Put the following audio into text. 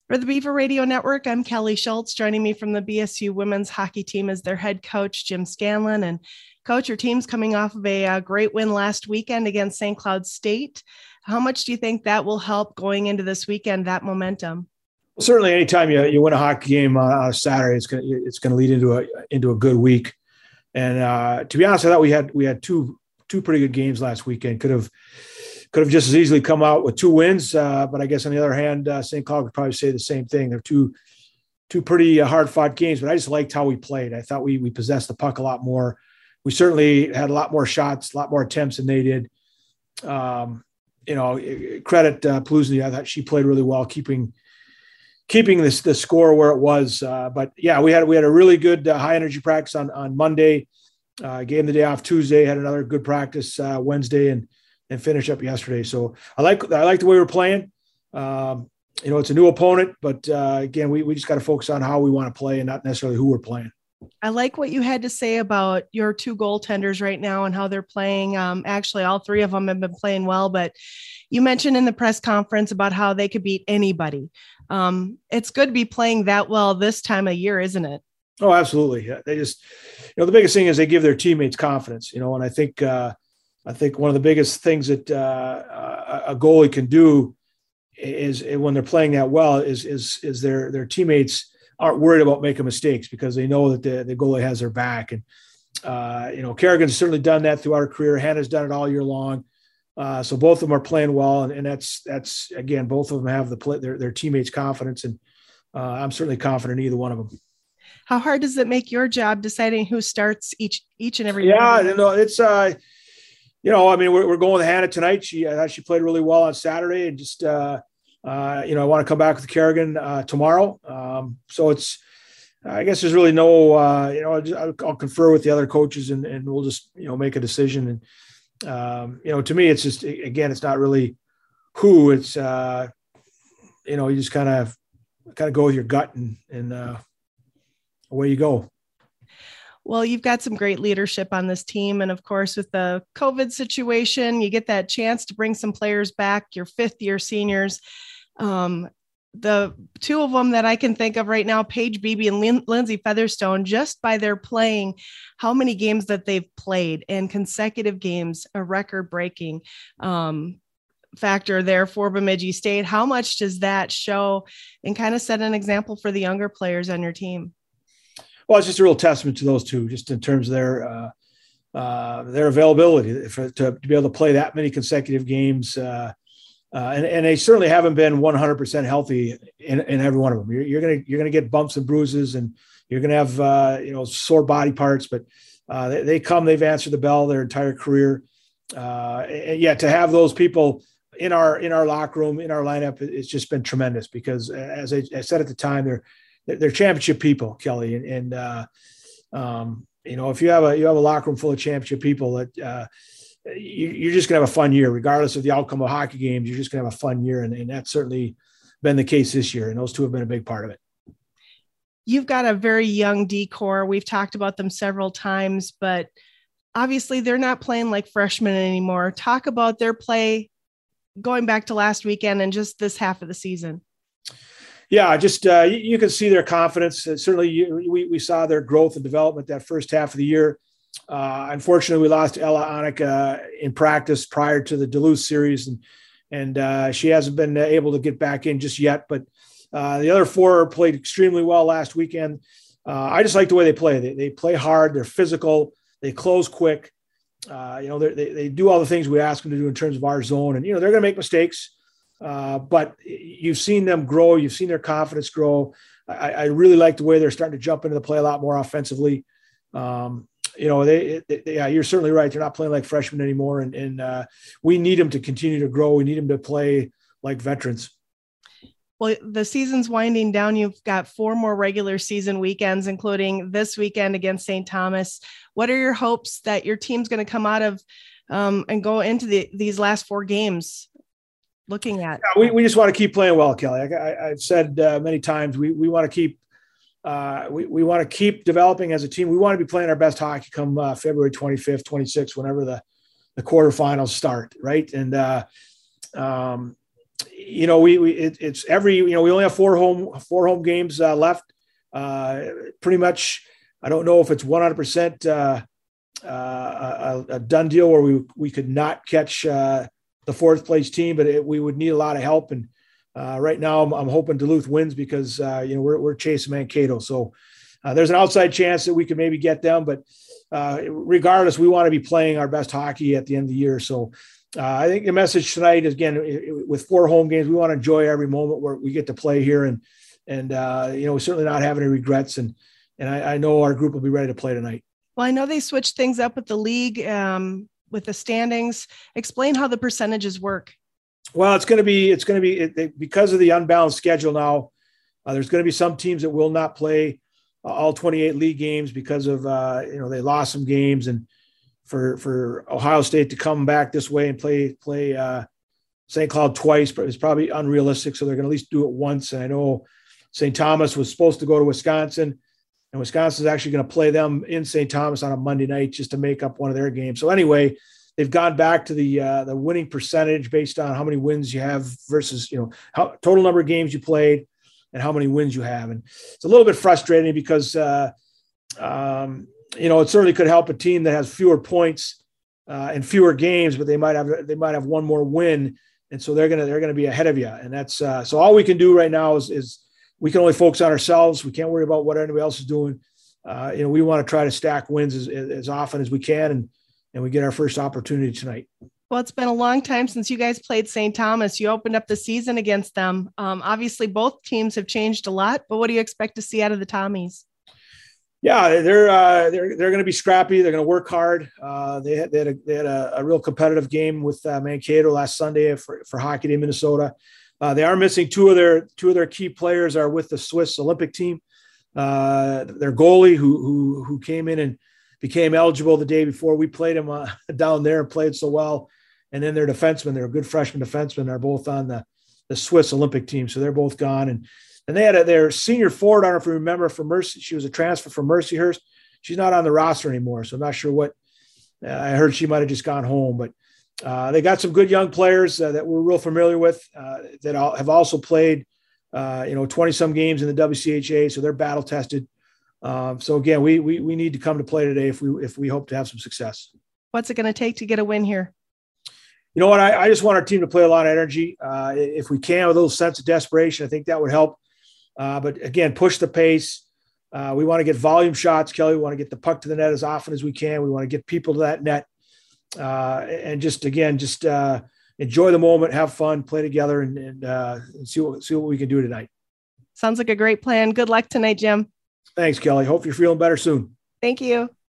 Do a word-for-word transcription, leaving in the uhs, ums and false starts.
For the Beaver Radio Network, I'm Kelly Schultz. Joining me from the B S U women's hockey team is their head coach, Jim Scanlon. And coach, your team's coming off of a, a great win last weekend against Saint Cloud State. How much do you think that will help going into this weekend, that momentum? Well, certainly anytime you, you win a hockey game on a Saturday, it's going to, it's going to lead into a, into a good week. And uh, to be honest, I thought we had, we had two, two pretty good games last weekend. Could have, Could have just as easily come out with two wins, uh, but I guess on the other hand, uh, Saint Cloud would probably say the same thing. They're two two pretty uh, hard-fought games, but I just liked how we played. I thought we we possessed the puck a lot more. We certainly had a lot more shots, a lot more attempts than they did. Um, you know, credit uh, Pluzny. I thought she played really well, keeping keeping this the score where it was. Uh, but yeah, we had we had a really good uh, high-energy practice on on Monday. Uh, gave them the day off Tuesday. Had another good practice uh, Wednesday, and. and finish up yesterday. So I like, I like the way we're playing. Um, you know, it's a new opponent, but uh, again, we, we just got to focus on how we want to play and not necessarily who we're playing. I like what you had to say about your two goaltenders right now and how they're playing. Um, actually, all three of them have been playing well, but you mentioned in the press conference about how they could beat anybody. Um, it's good to be playing that well this time of year, isn't it? Oh, absolutely. Yeah, they just, you know, the biggest thing is they give their teammates confidence, you know, and I think, uh, I think one of the biggest things that uh, a goalie can do is when they're playing that well is is is their their teammates aren't worried about making mistakes because they know that the, the goalie has their back. And uh, you know, Kerrigan's certainly done that throughout her career. Hannah's done it all year long. Uh, so both of them are playing well, and, and that's that's again, both of them have the play, their their teammates' confidence, and uh, I'm certainly confident in either one of them. How hard does it make your job deciding who starts each each and every? Yeah, you know, it's. Uh, You know, I mean, we're, we're going with Hannah tonight. She, I thought she played really well on Saturday, and just, uh, uh, you know, I want to come back with Kerrigan uh, tomorrow. Um, so it's, I guess there's really no, uh, you know, I'll, just, I'll, I'll confer with the other coaches, and, and we'll just, you know, make a decision. And, um, you know, to me, it's just, again, it's not really who it's, uh, you know, you just kind of, kind of go with your gut, and, and uh, away you go. Well, you've got some great leadership on this team. And of course, with the COVID situation, you get that chance to bring some players back, your fifth year seniors. Um, the two of them that I can think of right now, Paige Beebe and Lin- Lindsay Featherstone, just by their playing, how many games that they've played in consecutive games, a record breaking um, factor there for Bemidji State. How much does that show and kind of set an example for the younger players on your team? Well, it's just a real testament to those two, just in terms of their uh, uh, their availability for, to, to be able to play that many consecutive games. Uh, uh, and, and they certainly haven't been one hundred percent healthy in, in every one of them. You're, you're going to you're going to get bumps and bruises, and you're going to have uh, you know sore body parts. But uh, they, they come, they've answered the bell their entire career. Uh, and yet to have those people in our in our locker room, in our lineup, it's just been tremendous because, as I, I said at the time, they're they're championship people, Kelly. And, and uh, um, you know, if you have a, you have a locker room full of championship people that uh, you, you're just going to have a fun year, regardless of the outcome of hockey games. You're just going to have a fun year. And, and that's certainly been the case this year. And those two have been a big part of it. You've got a very young D-core. We've talked about them several times, but obviously they're not playing like freshmen anymore. Talk about their play going back to last weekend and just this half of the season. Yeah, just uh, you, you can see their confidence. Uh, certainly, you, we we saw their growth and development that first half of the year. Uh, unfortunately, we lost Ella Onik uh, in practice prior to the Duluth series, and and uh, she hasn't been able to get back in just yet. But uh, the other four played extremely well last weekend. Uh, I just like the way they play. They they play hard. They're physical. They close quick. Uh, you know, they they do all the things we ask them to do in terms of our zone, and you know they're going to make mistakes. Uh, but you've seen them grow. You've seen their confidence grow. I, I really like the way they're starting to jump into the play a lot more offensively. Um, you know, they, they, yeah, you're certainly right. They're not playing like freshmen anymore. And, and uh, we need them to continue to grow. We need them to play like veterans. Well, the season's winding down. You've got four more regular season weekends, including this weekend against Saint Thomas. What are your hopes that your team's going to come out of um, and go into the, these last four games looking at? Yeah, we, we just want to keep playing well, Kelly. I, I, I've said uh, many times, we, we want to keep, uh, we, we want to keep developing as a team. We want to be playing our best hockey come uh, February twenty-fifth, twenty-sixth, whenever the, the quarterfinals start. Right. And, uh, um, you know, we, we it, it's every, you know, we only have four home, four home games uh, left. Uh, pretty much, I don't know if it's one hundred percent uh, uh, a, a done deal where we, we could not catch uh, the fourth place team, but it, we would need a lot of help. And uh, right now I'm, I'm hoping Duluth wins because, uh, you know, we're, we're chasing Mankato. So uh, there's an outside chance that we could maybe get them, but uh, regardless, we want to be playing our best hockey at the end of the year. So uh, I think the message tonight is, again, with four home games, we want to enjoy every moment where we get to play here. And, and uh, you know, we certainly not have any regrets. And, and I, I know our group will be ready to play tonight. Well, I know they switched things up with the league, um, with the standings. Explain how the percentages work. Well, it's going to be, it's going to be it, because of the unbalanced schedule now. Uh, there's going to be some teams that will not play uh, all twenty-eight league games because of, uh, you know, they lost some games, and for, for Ohio State to come back this way and play, play uh, Saint Cloud twice, but it's probably unrealistic. So they're going to at least do it once. And I know Saint Thomas was supposed to go to Wisconsin, and Wisconsin is actually going to play them in Saint Thomas on a Monday night just to make up one of their games. So anyway, they've gone back to the uh, the winning percentage based on how many wins you have versus, you know, how total number of games you played and how many wins you have. And it's a little bit frustrating because, uh, um, you know, it certainly could help a team that has fewer points uh, and fewer games, but they might have they might have one more win, and so they're gonna they're gonna be ahead of you. And that's uh, so all we can do right now is is we can only focus on ourselves. We can't worry about what anybody else is doing. Uh, you know, we want to try to stack wins as, as often as we can, and and we get our first opportunity tonight. Well, it's been a long time since you guys played Saint Thomas. You opened up the season against them. Um, obviously, both teams have changed a lot, but what do you expect to see out of the Tommies? Yeah, they're uh, they're they're going to be scrappy. They're going to work hard. Uh, they had they had a, they had a, a real competitive game with uh, Mankato last Sunday for for Hockey Day Minnesota. Uh, they are missing two of their two of their key players are with the Swiss Olympic team. Uh, their goalie who who who came in and became eligible the day before we played him uh, down there and played so well. And then their defensemen, they're good freshman defensemen, are both on the, the Swiss Olympic team. So they're both gone. And and they had a, their senior forward, I don't know if you remember, from Mercy. She was a transfer from Mercyhurst. She's not on the roster anymore. So I'm not sure what uh, I heard. She might've just gone home, but uh, they got some good young players uh, that we're real familiar with uh, that all, have also played, uh, you know, twenty some games in the W C H A. So they're battle tested. Um, so again, we, we, we need to come to play today if we, if we hope to have some success. What's it going to take to get a win here? You know what? I, I just want our team to play a lot of energy. Uh, if we can, with a little sense of desperation, I think that would help. Uh, but again, push the pace. Uh, we want to get volume shots, Kelly. We want to get the puck to the net as often as we can. We want to get people to that net. Uh, and just, again, just uh, enjoy the moment, have fun, play together, and, and, uh, and see what, see what we can do tonight. Sounds like a great plan. Good luck tonight, Jim. Thanks, Kelly. Hope you're feeling better soon. Thank you.